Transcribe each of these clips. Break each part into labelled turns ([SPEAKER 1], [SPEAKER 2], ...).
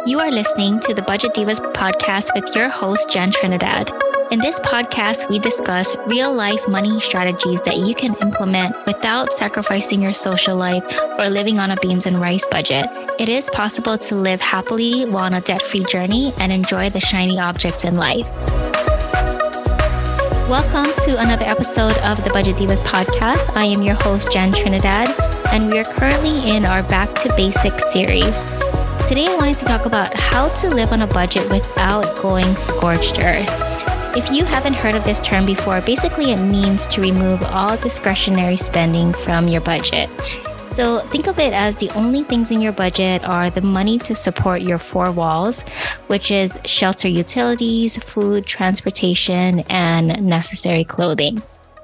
[SPEAKER 1] You are listening to the Budget Divas podcast with your host, Jen Trinidad. In this podcast, we discuss real-life money strategies that you can implement without sacrificing your social life or living on a beans and rice budget. It is possible to live happily while on a debt-free journey and enjoy the shiny objects in life. Welcome to another episode of the Budget Divas podcast. I am your host, Jen Trinidad, and we are currently in our Back to Basics series. Today, I wanted to talk about how to live on a budget without going scorched earth. If you haven't heard of this term before, basically it means to remove all discretionary spending from your budget. So think of it as the only things in your budget are the money to support your four walls, which is shelter, utilities, food, transportation, and necessary clothing.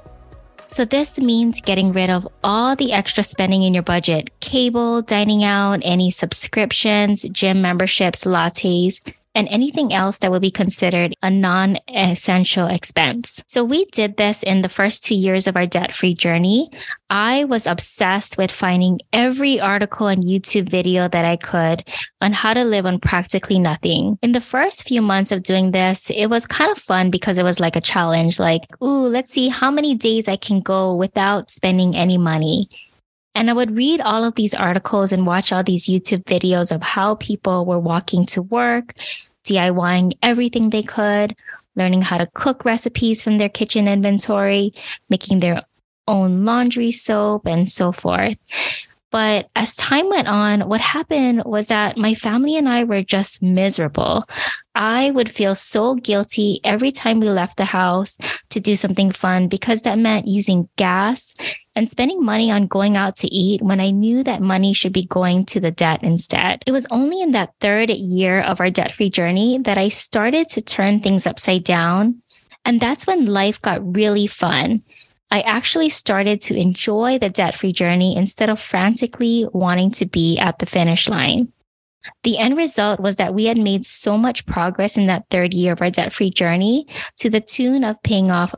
[SPEAKER 1] So this means getting rid of all the extra spending in your budget: cable, dining out, any subscriptions, gym memberships, lattes, and anything else that would be considered a non-essential expense. So we did this in the first 2 years of our debt-free journey. I was obsessed with finding every article and YouTube video that I could on how to live on practically nothing. In the first few months of doing this, it was kind of fun because it was like a challenge, like, ooh, let's see how many days I can go without spending any money. And I would read all of these articles and watch all these YouTube videos of how people were walking to work, DIYing everything they could, learning how to cook recipes from their kitchen inventory, making their own laundry soap, and so forth. But as time went on, what happened was that my family and I were just miserable. I would feel so guilty every time we left the house to do something fun because that meant using gas and spending money on going out to eat when I knew that money should be going to the debt instead. It was only in that third year of our debt-free journey that I started to turn things upside down. And that's when life got really fun. I actually started to enjoy the debt-free journey instead of frantically wanting to be at the finish line. The end result was that we had made so much progress in that third year of our debt-free journey to the tune of paying off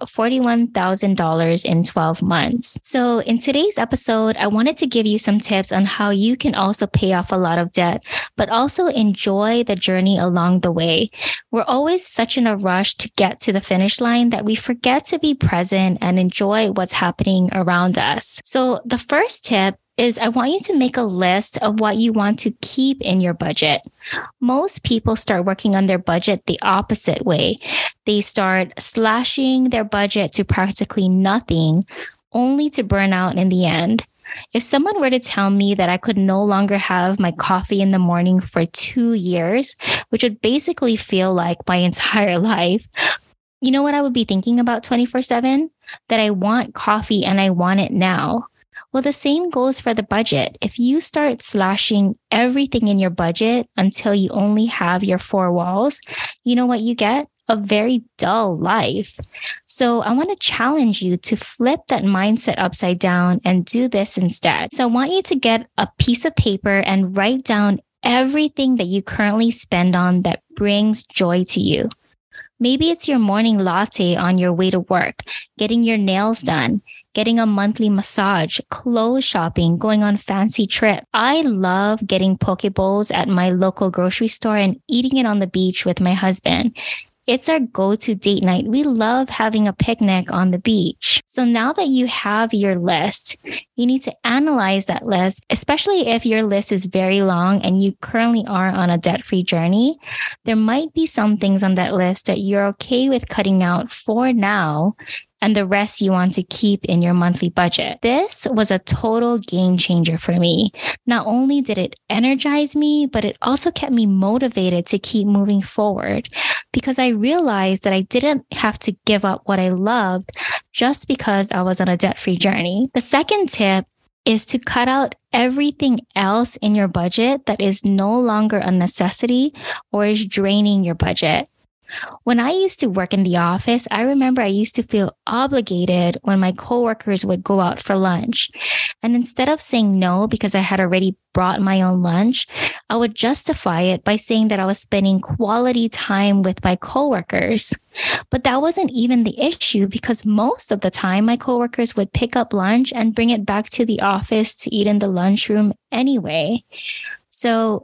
[SPEAKER 1] $41,000 in 12 months. So in today's episode, I wanted to give you some tips on how you can also pay off a lot of debt, but also enjoy the journey along the way. We're always such in a rush to get to the finish line that we forget to be present and enjoy what's happening around us. So the first tip is I want you to make a list of what you want to keep in your budget. Most people start working on their budget the opposite way. They start slashing their budget to practically nothing, only to burn out in the end. If someone were to tell me that I could no longer have my coffee in the morning for 2 years, which would basically feel like my entire life, you know what I would be thinking about 24/7? That I want coffee and I want it now. Well, the same goes for the budget. If you start slashing everything in your budget until you only have your four walls, you know what you get? A very dull life. So I want to challenge you to flip that mindset upside down and do this instead. So I want you to get a piece of paper and write down everything that you currently spend on that brings joy to you. Maybe it's your morning latte on your way to work, getting your nails done, getting a monthly massage, clothes shopping, going on fancy trips. I love getting poke bowls at my local grocery store and eating it on the beach with my husband. It's our go-to date night. We love having a picnic on the beach. So now that you have your list, you need to analyze that list, especially if your list is very long and you currently are on a debt-free journey. There might be some things on that list that you're okay with cutting out for now, and the rest you want to keep in your monthly budget. This was a total game changer for me. Not only did it energize me, but it also kept me motivated to keep moving forward because I realized that I didn't have to give up what I loved just because I was on a debt-free journey. The second tip is to cut out everything else in your budget that is no longer a necessity or is draining your budget. When I used to work in the office, I remember I used to feel obligated when my coworkers would go out for lunch. And instead of saying no because I had already brought my own lunch, I would justify it by saying that I was spending quality time with my coworkers. But that wasn't even the issue because most of the time my coworkers would pick up lunch and bring it back to the office to eat in the lunchroom anyway. So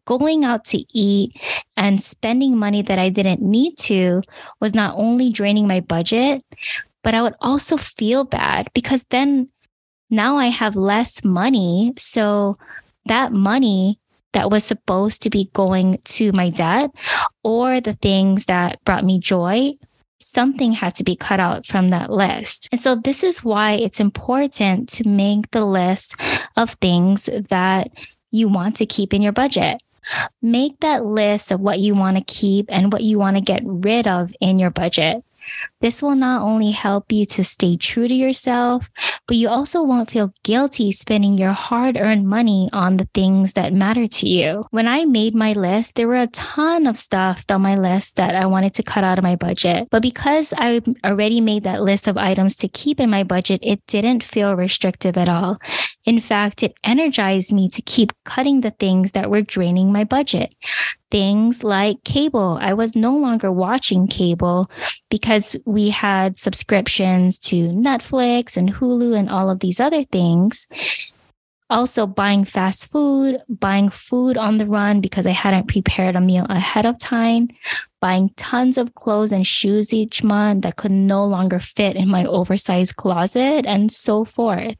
[SPEAKER 1] going out to eat and spending money that I didn't need to was not only draining my budget, but I would also feel bad because then now I have less money. So that money that was supposed to be going to my debt or the things that brought me joy, something had to be cut out from that list. And so this is why it's important to make the list of things that you want to keep in your budget. Make that list of what you want to keep and what you want to get rid of in your budget. This will not only help you to stay true to yourself, but you also won't feel guilty spending your hard-earned money on the things that matter to you. When I made my list, there were a ton of stuff on my list that I wanted to cut out of my budget. But because I already made that list of items to keep in my budget, it didn't feel restrictive at all. In fact, it energized me to keep cutting the things that were draining my budget. Things like cable. I was no longer watching cable because we had subscriptions to Netflix and Hulu and all of these other things. Also buying fast food, buying food on the run because I hadn't prepared a meal ahead of time, buying tons of clothes and shoes each month that could no longer fit in my oversized closet, and so forth.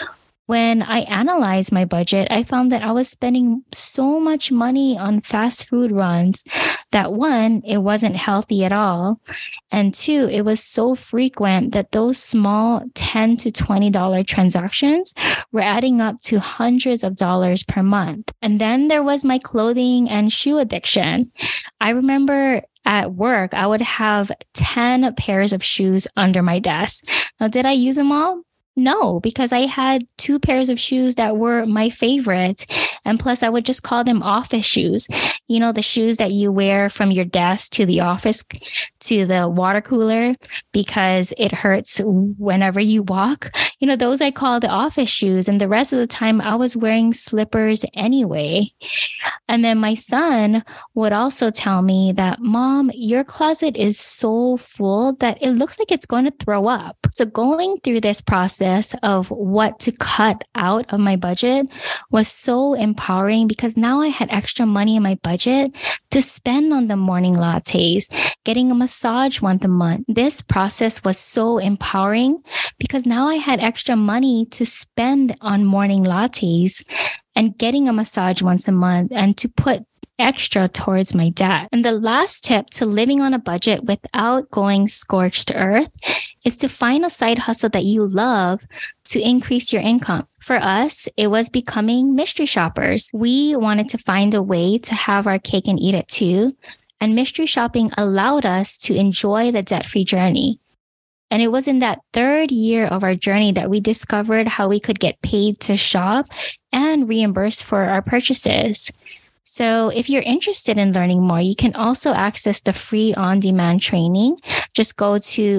[SPEAKER 1] When I analyzed my budget, I found that I was spending so much money on fast food runs that one, it wasn't healthy at all. And two, it was so frequent that those small $10 to $20 transactions were adding up to hundreds of dollars per month. And then there was my clothing and shoe addiction. I remember at work, I would have 10 pairs of shoes under my desk. Now, did I use them all? No, because I had 2 pairs of shoes that were my favorite. And plus, I would just call them office shoes. You know, the shoes that you wear from your desk to the office, to the water cooler, because it hurts whenever you walk. You know, those I call the office shoes. And the rest of the time, I was wearing slippers anyway. And then my son would also tell me that, Mom, your closet is so full that it looks like it's going to throw up. So going through this process of what to cut out of my budget was so empowering because now I had extra money in my budget to spend on the morning lattes, getting a massage once a month. This process was so empowering because now I had extra money to spend on morning lattes and getting a massage once a month and to put extra towards my debt. And the last tip to living on a budget without going scorched earth is to find a side hustle that you love to increase your income. For us, it was becoming mystery shoppers. We wanted to find a way to have our cake and eat it too. And mystery shopping allowed us to enjoy the debt-free journey. And it was in that 3rd year of our journey that we discovered how we could get paid to shop and reimbursed for our purchases. So if you're interested in learning more, you can also access the free on-demand training. Just go to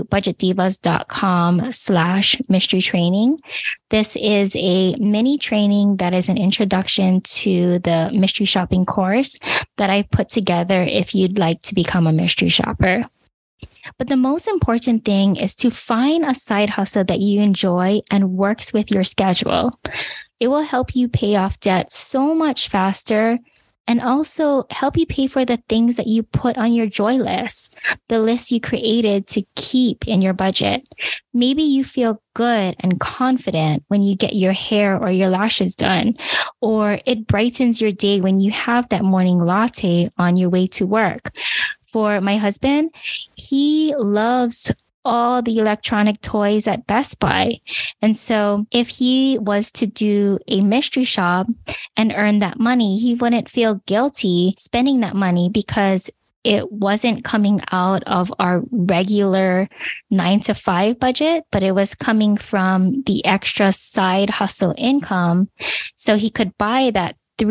[SPEAKER 1] budgetdivas.com/mystery training. This is a mini training that is an introduction to the mystery shopping course that I put together if you'd like to become a mystery shopper. But the most important thing is to find a side hustle that you enjoy and works with your schedule. It will help you pay off debt so much faster and also help you pay for the things that you put on your joy list, the list you created to keep in your budget. Maybe you feel good and confident when you get your hair or your lashes done, or it brightens your day when you have that morning latte on your way to work. For my husband, he loves all the electronic toys at Best Buy. And so if he was to do a mystery shop and earn that money, he wouldn't feel guilty spending that money because it wasn't coming out of our regular 9-to-5 budget, but it was coming from the extra side hustle income. So he could buy that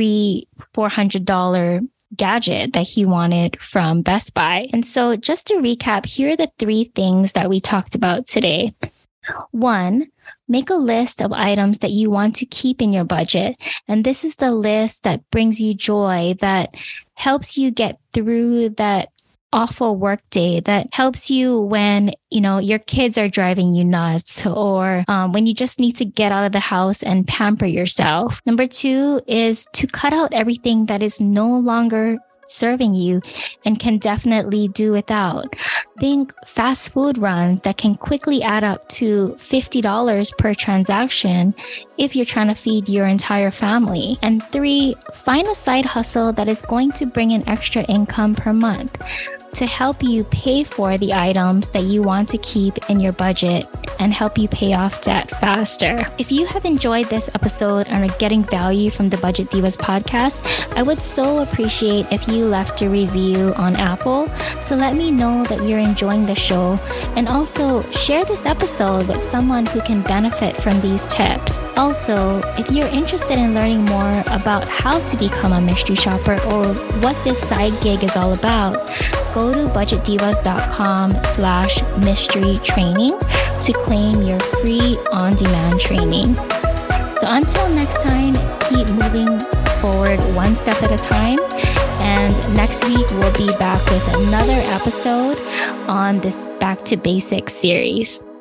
[SPEAKER 1] $300-$400 gadget that he wanted from Best Buy. And so just to recap, here are the 3 things that we talked about today. 1, make a list of items that you want to keep in your budget. And this is the list that brings you joy, that helps you get through that awful work day that helps you when, your kids are driving you nuts, or when you just need to get out of the house and pamper yourself. Number 2 is to cut out everything that is no longer serving you and can definitely do without. Think fast food runs that can quickly add up to $50 per transaction if you're trying to feed your entire family. And 3, find a side hustle that is going to bring in extra income per month to help you pay for the items that you want to keep in your budget and help you pay off debt faster. If you have enjoyed this episode and are getting value from the Budget Divas podcast, I would so appreciate if you left a review on Apple. So let me know that you're enjoying the show, and also share this episode with someone who can benefit from these tips. Also, if you're interested in learning more about how to become a mystery shopper or what this side gig is all about, go to budgetdivas.com/mystery training to claim your free on-demand training. So until next time, keep moving forward one step at a time. And next week, we'll be back with another episode on this Back to Basics series.